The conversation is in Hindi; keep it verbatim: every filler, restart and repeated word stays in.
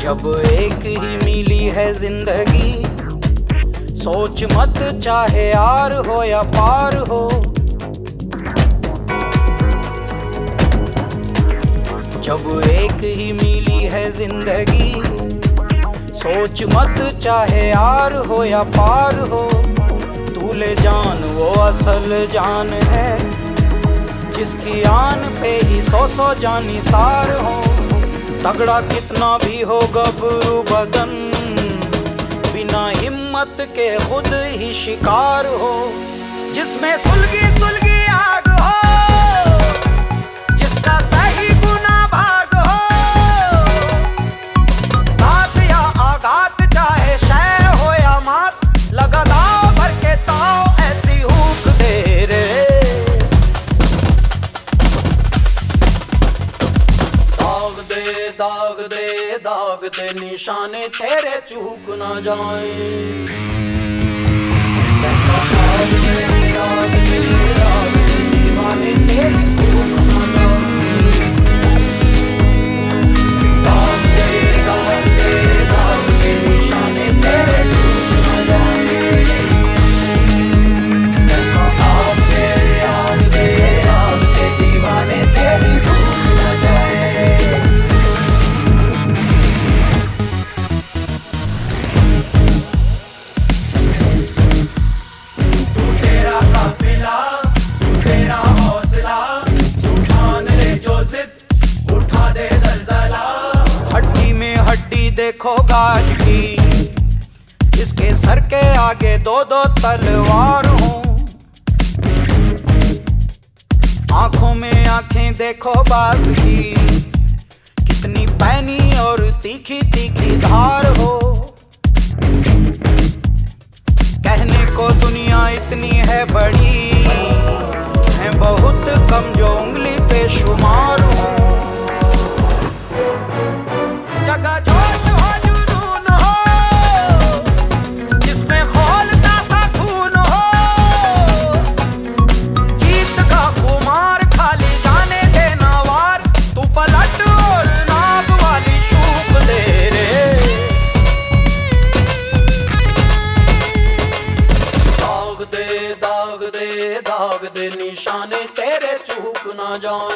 जब एक ही मिली है जिंदगी, सोच मत चाहे यार हो या पार हो। जब एक ही मिली है जिंदगी, सोच मत चाहे यार हो या पार हो। दूल्हे जान वो असल जान है, जिसकी आन पे ही सौ सौ जानी सार हो। तगड़ा कितना भी हो गबरू बदन, बिना हिम्मत के खुद ही शिकार हो। जिसमें सुलगी सुलगी आग हो, जिसका सही गुना भाग हो। घात या आघात चाहे शय हो या मात, लगा दाव भर के ताव ऐसी हुक दे रे। दाग दे दाग दे दाग दे, निशाने तेरे चूक ना जाए। दाग दे दाग दे दाग दे, दीवाने तेरी चूक ना जाए। दाग दे दाग दे दाग दे, निशाने तेरे चूक ना जाए। दाग दे दाग दे दाग दे, दीवाने तेरी चूक ना जाए। देखो गाज की, इसके सर के आगे दो दो तलवार हो। आंखों में आंखें देखो बाज की, कितनी पैनी और तीखी तीखी धार हो। कहने को दुनिया इतनी है बड़ी, है बहुत कम जो उंगली पे शुमार हो। जगह जो दाग दे निशाने तेरे चूक ना जाए।